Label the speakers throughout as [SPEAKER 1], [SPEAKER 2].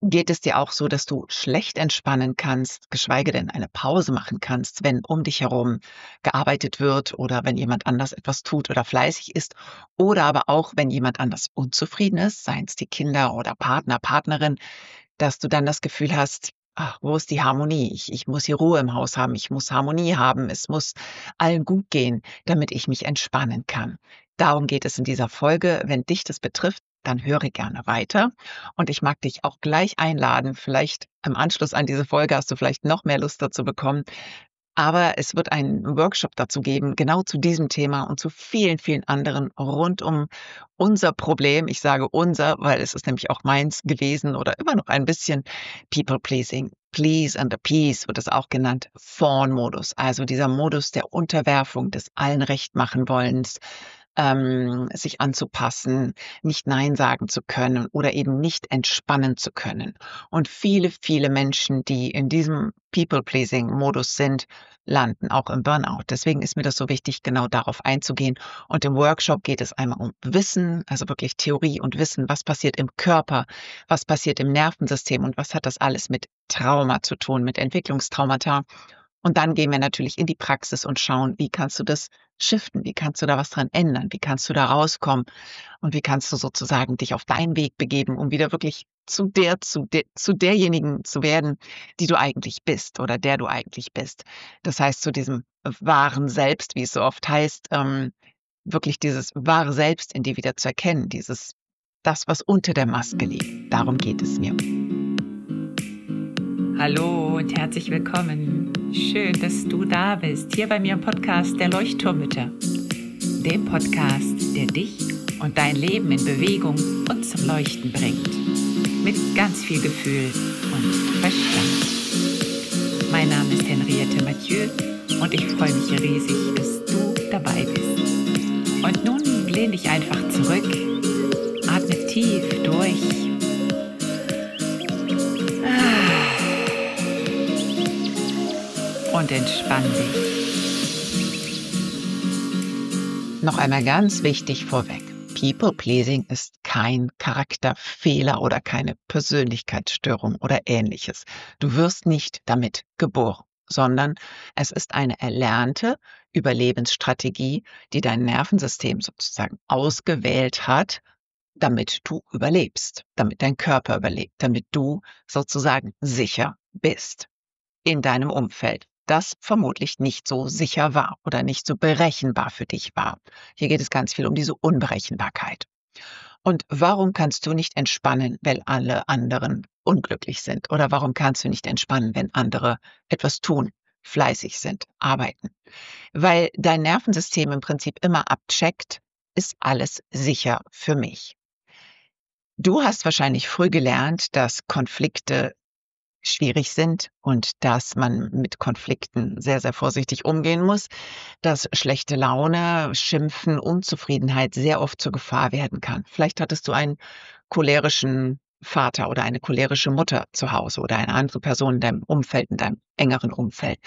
[SPEAKER 1] Geht es dir auch so, dass du schlecht entspannen kannst, geschweige denn eine Pause machen kannst, wenn um dich herum gearbeitet wird oder wenn jemand anders etwas tut oder fleißig ist oder aber auch, wenn jemand anders unzufrieden ist, seien es die Kinder oder Partner, Partnerin, dass du dann das Gefühl hast: „Ach, wo ist die Harmonie? Ich muss hier Ruhe im Haus haben, ich muss Harmonie haben, es muss allen gut gehen, damit ich mich entspannen kann.“ Darum geht es in dieser Folge. Wenn dich das betrifft, dann höre gerne weiter. Und ich mag dich auch gleich einladen, vielleicht im Anschluss an diese Folge hast du vielleicht noch mehr Lust dazu bekommen, aber es wird einen Workshop dazu geben, genau zu diesem Thema und zu vielen, vielen anderen rund um unser Problem. Ich sage unser, weil es ist nämlich auch meins gewesen oder immer noch ein bisschen People Pleasing. Please and appease wird es auch genannt. Fawn-Modus, also dieser Modus der Unterwerfung, des allen Recht machen wollens, sich anzupassen, nicht Nein sagen zu können oder eben nicht entspannen zu können. Und viele, viele Menschen, die in diesem People-Pleasing-Modus sind, landen auch im Burnout. Deswegen ist mir das so wichtig, genau darauf einzugehen. Und im Workshop geht es einmal um Wissen, also wirklich Theorie und Wissen, was passiert im Körper, was passiert im Nervensystem und was hat das alles mit Trauma zu tun, mit Entwicklungstraumata. Und dann gehen wir natürlich in die Praxis und schauen, wie kannst du das shiften, wie kannst du da was dran ändern, wie kannst du da rauskommen und wie kannst du sozusagen dich auf deinen Weg begeben, um wieder wirklich zu derjenigen zu werden, die du eigentlich bist oder der du eigentlich bist. Das heißt, zu diesem wahren Selbst, wie es so oft heißt, wirklich dieses wahre Selbst in dir wieder zu erkennen, das, was unter der Maske liegt. Darum geht es mir.
[SPEAKER 2] Hallo und herzlich willkommen. Schön, dass du da bist, hier bei mir im Podcast der Leuchtturmmütter. Dem Podcast, der dich und dein Leben in Bewegung und zum Leuchten bringt. Mit ganz viel Gefühl und Verstand. Mein Name ist Henriette Mathieu und ich freue mich riesig, dass du dabei bist. Und nun lehn dich einfach zurück, atme tief durch. Und entspann dich.
[SPEAKER 1] Noch einmal ganz wichtig vorweg. People-Pleasing ist kein Charakterfehler oder keine Persönlichkeitsstörung oder Ähnliches. Du wirst nicht damit geboren, sondern es ist eine erlernte Überlebensstrategie, die dein Nervensystem sozusagen ausgewählt hat, damit du überlebst, damit dein Körper überlebt, damit du sozusagen sicher bist in deinem Umfeld, das vermutlich nicht so sicher war oder nicht so berechenbar für dich war. Hier geht es ganz viel um diese Unberechenbarkeit. Und warum kannst du nicht entspannen, wenn alle anderen unglücklich sind? Oder warum kannst du nicht entspannen, wenn andere etwas tun, fleißig sind, arbeiten? Weil dein Nervensystem im Prinzip immer abcheckt, ist alles sicher für mich? Du hast wahrscheinlich früh gelernt, dass Konflikte schwierig sind und dass man mit Konflikten sehr, sehr vorsichtig umgehen muss, dass schlechte Laune, Schimpfen, Unzufriedenheit sehr oft zur Gefahr werden kann. Vielleicht hattest du einen cholerischen Vater oder eine cholerische Mutter zu Hause oder eine andere Person in deinem Umfeld, in deinem engeren Umfeld.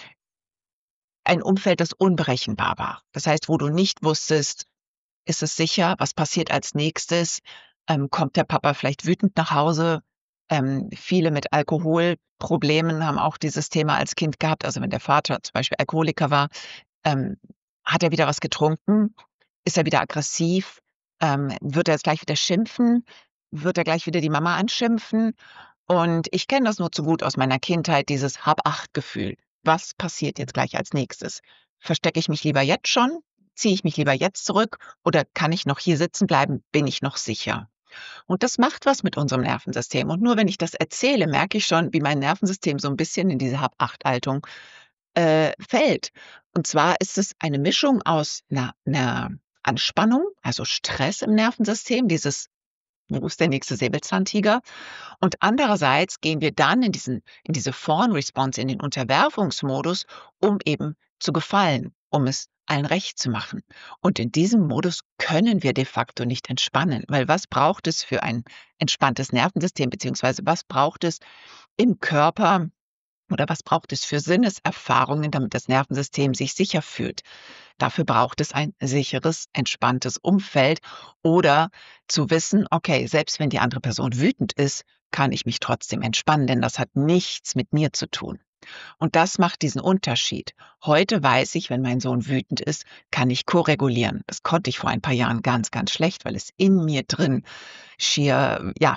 [SPEAKER 1] Ein Umfeld, das unberechenbar war. Das heißt, wo du nicht wusstest, ist es sicher, was passiert als nächstes? Kommt der Papa vielleicht wütend nach Hause? Viele mit Alkoholproblemen haben auch dieses Thema als Kind gehabt. Also wenn der Vater zum Beispiel Alkoholiker war, ähm, hat er wieder was getrunken? Ist er wieder aggressiv? Wird er jetzt gleich wieder schimpfen? Wird er gleich wieder die Mama anschimpfen? Und ich kenne das nur zu gut aus meiner Kindheit, dieses Hab-Acht-Gefühl. Was passiert jetzt gleich als nächstes? Verstecke ich mich lieber jetzt schon? Ziehe ich mich lieber jetzt zurück? Oder kann ich noch hier sitzen bleiben? Bin ich noch sicher? Und das macht was mit unserem Nervensystem. Und nur wenn ich das erzähle, merke ich schon, wie mein Nervensystem so ein bisschen in diese Hab-Acht-Haltung fällt. Und zwar ist es eine Mischung aus einer Anspannung, also Stress im Nervensystem, dieses wo ist der nächste Säbelzahntiger? Und andererseits gehen wir dann in diese Fawn-Response, in den Unterwerfungsmodus, um eben zu gefallen, um es allen recht zu machen. Und in diesem Modus können wir de facto nicht entspannen, weil was braucht es für ein entspanntes Nervensystem, beziehungsweise was braucht es im Körper oder was braucht es für Sinneserfahrungen, damit das Nervensystem sich sicher fühlt? Dafür braucht es ein sicheres, entspanntes Umfeld oder zu wissen, okay, selbst wenn die andere Person wütend ist, kann ich mich trotzdem entspannen, denn das hat nichts mit mir zu tun. Und das macht diesen Unterschied. Heute weiß ich, wenn mein Sohn wütend ist, kann ich koregulieren. Das konnte ich vor ein paar Jahren ganz, ganz schlecht, weil es in mir drin schier, ja,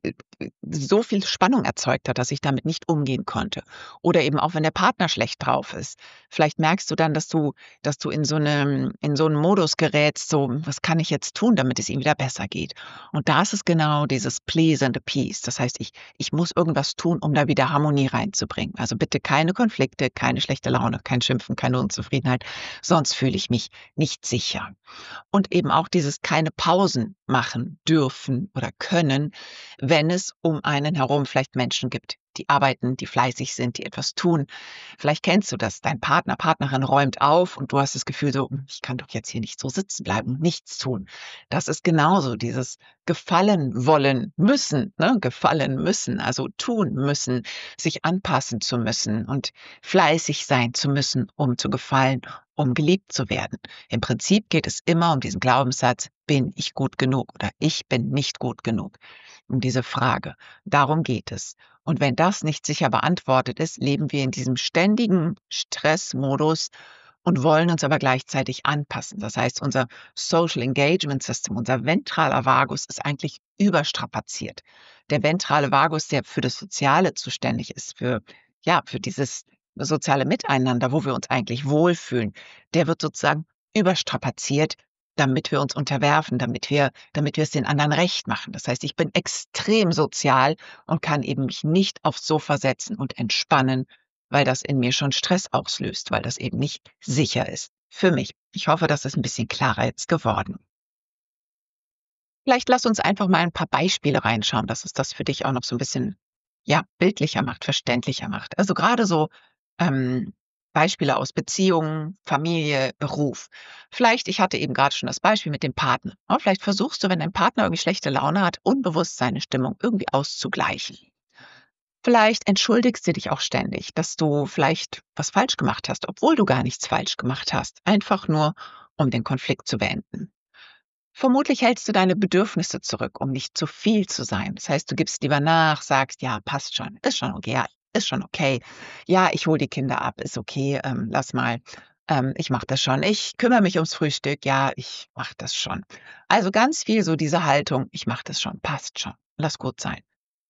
[SPEAKER 1] so viel Spannung erzeugt hat, dass ich damit nicht umgehen konnte. Oder eben auch, wenn der Partner schlecht drauf ist. Vielleicht merkst du dann, dass du in so einen Modus gerätst, so: „Was kann ich jetzt tun, damit es ihm wieder besser geht?“ Und da ist es genau dieses Please and appease. Das heißt, ich muss irgendwas tun, um da wieder Harmonie reinzubringen. Also bitte keine Konflikte, keine schlechte Laune, kein Schimpfen, keine Unzufriedenheit, sonst fühle ich mich nicht sicher. Und eben auch dieses keine Pausen machen dürfen oder können, wenn es um einen herum vielleicht Menschen gibt, die arbeiten, die fleißig sind, die etwas tun. Vielleicht kennst du das, dein Partner, Partnerin räumt auf und du hast das Gefühl so: Ich kann doch jetzt hier nicht so sitzen bleiben und nichts tun.“ Das ist genauso dieses gefallen wollen müssen, ne? Gefallen müssen, also tun müssen, sich anpassen zu müssen und fleißig sein zu müssen, um zu gefallen, um geliebt zu werden. Im Prinzip geht es immer um diesen Glaubenssatz: Bin ich gut genug oder ich bin nicht gut genug? Um diese Frage. Darum geht es. Und wenn das nicht sicher beantwortet ist, leben wir in diesem ständigen Stressmodus und wollen uns aber gleichzeitig anpassen. Das heißt, unser Social Engagement System, unser ventraler Vagus ist eigentlich überstrapaziert. Der ventrale Vagus, der für das Soziale zuständig ist, für dieses soziale Miteinander, wo wir uns eigentlich wohlfühlen, der wird sozusagen überstrapaziert, damit wir uns unterwerfen, damit wir es den anderen recht machen. Das heißt, ich bin extrem sozial und kann eben mich nicht aufs Sofa setzen und entspannen, weil das in mir schon Stress auslöst, weil das eben nicht sicher ist für mich. Ich hoffe, das ist ein bisschen klarer jetzt geworden. Vielleicht lass uns einfach mal ein paar Beispiele reinschauen, dass es das für dich auch noch so ein bisschen, ja, bildlicher macht, verständlicher macht. Also, gerade so, ähm, Beispiele aus Beziehungen, Familie, Beruf. Vielleicht ich hatte eben gerade schon das Beispiel mit dem Partner, ne? Vielleicht versuchst du, wenn dein Partner irgendwie schlechte Laune hat, unbewusst seine Stimmung irgendwie auszugleichen. Vielleicht entschuldigst du dich auch ständig, dass du vielleicht was falsch gemacht hast, obwohl du gar nichts falsch gemacht hast, einfach nur, um den Konflikt zu beenden. Vermutlich hältst du deine Bedürfnisse zurück, um nicht zu viel zu sein. Das heißt, du gibst lieber nach, sagst: „Ja, passt schon, ist schon okay, ja, ist schon okay. Ja, ich hole die Kinder ab, ist okay, lass mal. Ich mache das schon. Ich kümmere mich ums Frühstück. Ja, ich mache das schon.“ Also, ganz viel so diese Haltung: „Ich mache das schon, passt schon, lass gut sein.“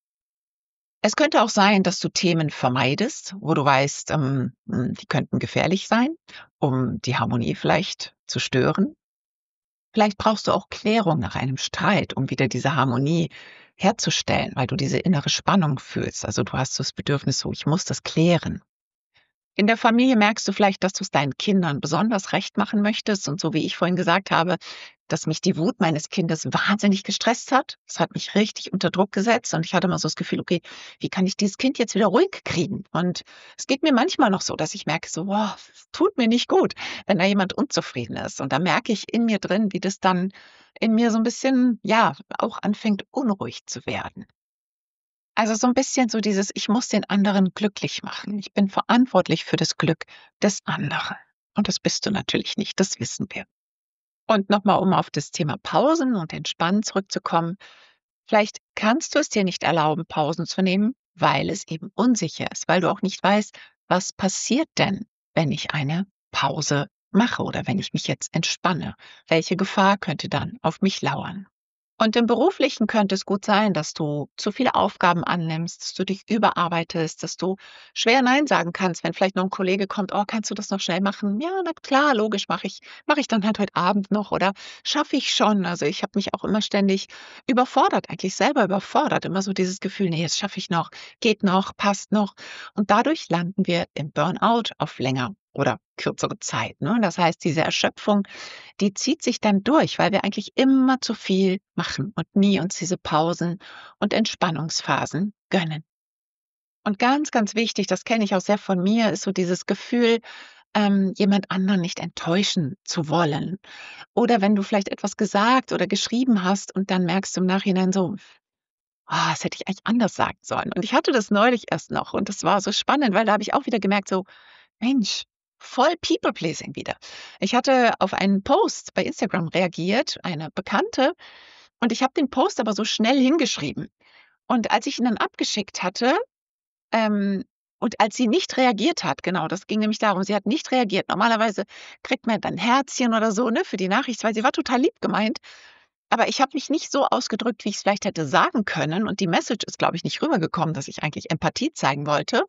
[SPEAKER 1] Es könnte auch sein, dass du Themen vermeidest, wo du weißt, die könnten gefährlich sein, um die Harmonie vielleicht zu stören. Vielleicht brauchst du auch Klärung nach einem Streit, um wieder diese Harmonie herzustellen, weil du diese innere Spannung fühlst. Also, du hast so das Bedürfnis so: „Ich muss das klären.“ In der Familie merkst du vielleicht, dass du es deinen Kindern besonders recht machen möchtest und so wie ich vorhin gesagt habe, dass mich die Wut meines Kindes wahnsinnig gestresst hat. Das hat mich richtig unter Druck gesetzt und ich hatte immer so das Gefühl: „Okay, wie kann ich dieses Kind jetzt wieder ruhig kriegen?“ Und es geht mir manchmal noch so, dass ich merke so: „Boah, es tut mir nicht gut, wenn da jemand unzufrieden ist.“ Und da merke ich in mir drin, wie das dann in mir so ein bisschen, ja, auch anfängt, unruhig zu werden. Also, so 'n bisschen so dieses: „Ich muss den anderen glücklich machen. Ich bin verantwortlich für das Glück des anderen.“ Und das bist du natürlich nicht, das wissen wir. Und noch mal, um auf das Thema Pausen und Entspannen zurückzukommen. Vielleicht kannst du es dir nicht erlauben, Pausen zu nehmen, weil es eben unsicher ist, weil du auch nicht weißt: „Was passiert denn, wenn ich eine Pause mache oder wenn ich mich jetzt entspanne? Welche Gefahr könnte dann auf mich lauern?“ Und im Beruflichen könnte es gut sein, dass du zu viele Aufgaben annimmst, dass du dich überarbeitest, dass du schwer nein sagen kannst, wenn vielleicht noch ein Kollege kommt: „Oh, kannst du das noch schnell machen?“ „Ja, na klar, logisch, mache ich dann halt heute Abend noch oder schaffe ich schon.“ Also, ich habe mich auch immer ständig überfordert, eigentlich selber überfordert. Immer so dieses Gefühl: „Ne, das schaffe ich noch, geht noch, passt noch.“ Und dadurch landen wir im Burnout auf länger oder kürzere Zeit, ne? Das heißt, diese Erschöpfung, die zieht sich dann durch, weil wir eigentlich immer zu viel machen und nie uns diese Pausen und Entspannungsphasen gönnen. Und ganz, ganz wichtig, das kenne ich auch sehr von mir, ist so dieses Gefühl, jemand anderen nicht enttäuschen zu wollen. Oder wenn du vielleicht etwas gesagt oder geschrieben hast und dann merkst du im Nachhinein so: das hätte ich eigentlich anders sagen sollen.“ Und ich hatte das neulich erst noch und das war so spannend, weil da habe ich auch wieder gemerkt so: Mensch, voll People Pleasing wieder. Ich hatte auf einen Post bei Instagram reagiert, eine Bekannte, und ich habe den Post aber so schnell hingeschrieben. Und als ich ihn dann abgeschickt hatte, und als sie nicht reagiert hat, genau, das ging nämlich darum, sie hat nicht reagiert. Normalerweise kriegt man dann ein Herzchen oder so, ne, für die Nachricht, weil sie war total lieb gemeint. Aber ich habe mich nicht so ausgedrückt, wie ich es vielleicht hätte sagen können. Und die Message ist, glaube ich, nicht rübergekommen, dass ich eigentlich Empathie zeigen wollte.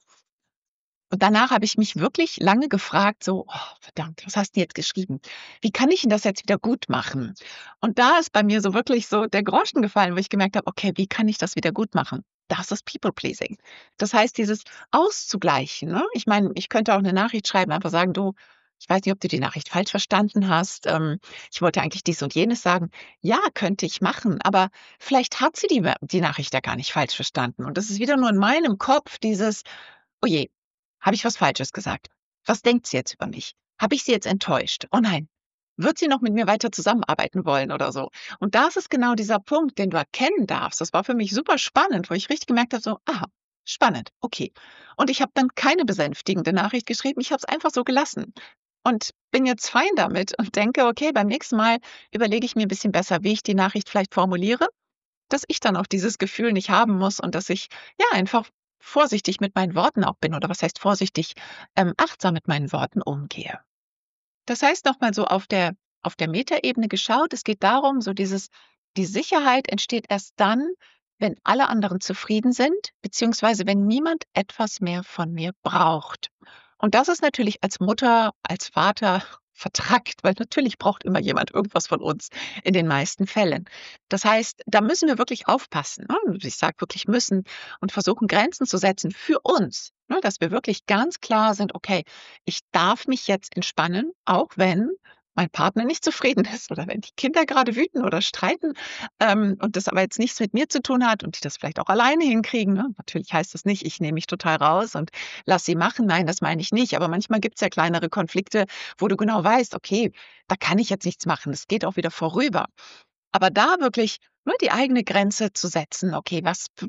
[SPEAKER 1] Und danach habe ich mich wirklich lange gefragt, so, oh, verdammt, was hast du jetzt geschrieben? Wie kann ich denn das jetzt wieder gut machen? Und da ist bei mir so wirklich so der Groschen gefallen, wo ich gemerkt habe, okay, wie kann ich das wieder gut machen? Das ist People-Pleasing. Das heißt, dieses Auszugleichen. Ne? Ich meine, ich könnte auch eine Nachricht schreiben, einfach sagen, du, ich weiß nicht, ob du die Nachricht falsch verstanden hast. Ich wollte eigentlich dies und jenes sagen. Ja, könnte ich machen, aber vielleicht hat sie die Nachricht ja gar nicht falsch verstanden. Und das ist wieder nur in meinem Kopf dieses, oh je, habe ich was Falsches gesagt? Was denkt sie jetzt über mich? Habe ich sie jetzt enttäuscht? Oh nein, wird sie noch mit mir weiter zusammenarbeiten wollen oder so? Und das ist genau dieser Punkt, den du erkennen darfst. Das war für mich super spannend, wo ich richtig gemerkt habe, so, aha, spannend, okay. Und ich habe dann keine besänftigende Nachricht geschrieben, ich habe es einfach so gelassen. Und bin jetzt fein damit und denke, okay, beim nächsten Mal überlege ich mir ein bisschen besser, wie ich die Nachricht vielleicht formuliere, dass ich dann auch dieses Gefühl nicht haben muss und dass ich ja einfach vorsichtig mit meinen Worten auch bin oder was heißt vorsichtig, achtsam mit meinen Worten umgehe. Das heißt noch mal so auf der Metaebene geschaut, es geht darum, so die Sicherheit entsteht erst dann, wenn alle anderen zufrieden sind, beziehungsweise wenn niemand etwas mehr von mir braucht. Und das ist natürlich als Mutter, als Vater vertrackt, weil natürlich braucht immer jemand irgendwas von uns in den meisten Fällen. Das heißt, da müssen wir wirklich aufpassen, ne? Ich sage wirklich müssen und versuchen, Grenzen zu setzen für uns, ne? Dass wir wirklich ganz klar sind, okay, ich darf mich jetzt entspannen, auch wenn mein Partner nicht zufrieden ist oder wenn die Kinder gerade wüten oder streiten, und das aber jetzt nichts mit mir zu tun hat und die das vielleicht auch alleine hinkriegen, ne? Natürlich heißt das nicht, ich nehme mich total raus und lass sie machen. Nein, das meine ich nicht. Aber manchmal gibt's ja kleinere Konflikte, wo du genau weißt, okay, da kann ich jetzt nichts machen. Das geht auch wieder vorüber. Aber da wirklich nur die eigene Grenze zu setzen, okay,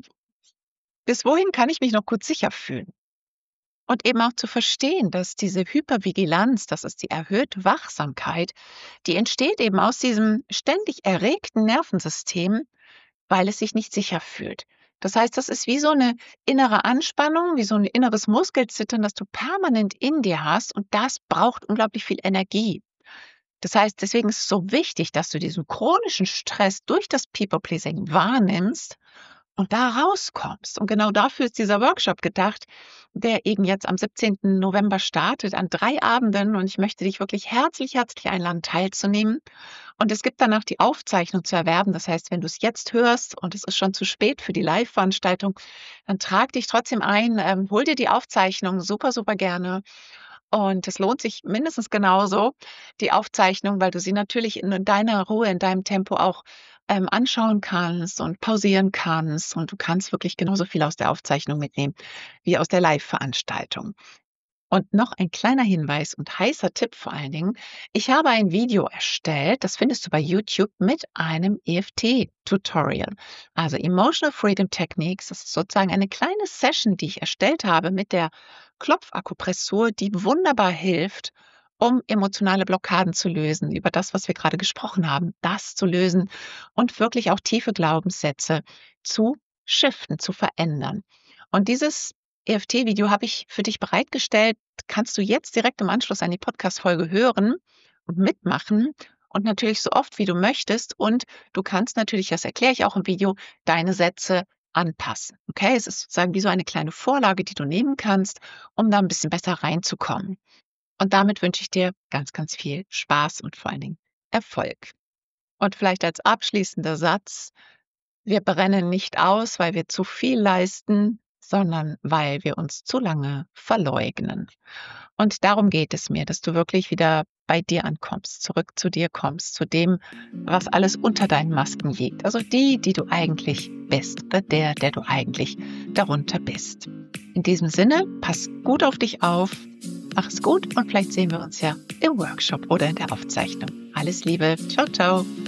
[SPEAKER 1] bis wohin kann ich mich noch kurz sicher fühlen? Und eben auch zu verstehen, dass diese Hypervigilanz, das ist die erhöhte Wachsamkeit, die entsteht eben aus diesem ständig erregten Nervensystem, weil es sich nicht sicher fühlt. Das heißt, das ist wie so eine innere Anspannung, wie so ein inneres Muskelzittern, das du permanent in dir hast und das braucht unglaublich viel Energie. Das heißt, deswegen ist es so wichtig, dass du diesen chronischen Stress durch das People-Pleasing wahrnimmst und da rauskommst. Und genau dafür ist dieser Workshop gedacht, der eben jetzt am 17. November startet, an 3 Abenden. Und ich möchte dich wirklich herzlich, herzlich einladen, teilzunehmen. Und es gibt danach die Aufzeichnung zu erwerben. Das heißt, wenn du es jetzt hörst und es ist schon zu spät für die Live-Veranstaltung, dann trag dich trotzdem ein, hol dir die Aufzeichnung super, super gerne. Und es lohnt sich mindestens genauso, die Aufzeichnung, weil du sie natürlich in deiner Ruhe, in deinem Tempo auch anschauen kannst und pausieren kannst. Und du kannst wirklich genauso viel aus der Aufzeichnung mitnehmen wie aus der Live-Veranstaltung. Und noch ein kleiner Hinweis und heißer Tipp vor allen Dingen. Ich habe ein Video erstellt, das findest du bei YouTube mit einem EFT-Tutorial. Also Emotional Freedom Techniques. Das ist sozusagen eine kleine Session, die ich erstellt habe mit der Klopfakupressur, die wunderbar hilft, um emotionale Blockaden zu lösen, über das, was wir gerade gesprochen haben, das zu lösen und wirklich auch tiefe Glaubenssätze zu shiften, zu verändern. Und dieses EFT-Video habe ich für dich bereitgestellt. Kannst du jetzt direkt im Anschluss an die Podcast-Folge hören und mitmachen und natürlich so oft, wie du möchtest. Und du kannst natürlich, das erkläre ich auch im Video, deine Sätze anpassen. Okay, es ist sozusagen wie so eine kleine Vorlage, die du nehmen kannst, um da ein bisschen besser reinzukommen. Und damit wünsche ich dir ganz, ganz viel Spaß und vor allen Dingen Erfolg. Und vielleicht als abschließender Satz: Wir brennen nicht aus, weil wir zu viel leisten, sondern weil wir uns zu lange verleugnen. Und darum geht es mir, dass du wirklich wieder bei dir ankommst, zurück zu dir kommst, zu dem, was alles unter deinen Masken liegt. Also die du eigentlich bist oder der du eigentlich darunter bist. In diesem Sinne, pass gut auf dich auf, mach es gut und vielleicht sehen wir uns ja im Workshop oder in der Aufzeichnung. Alles Liebe, ciao, ciao.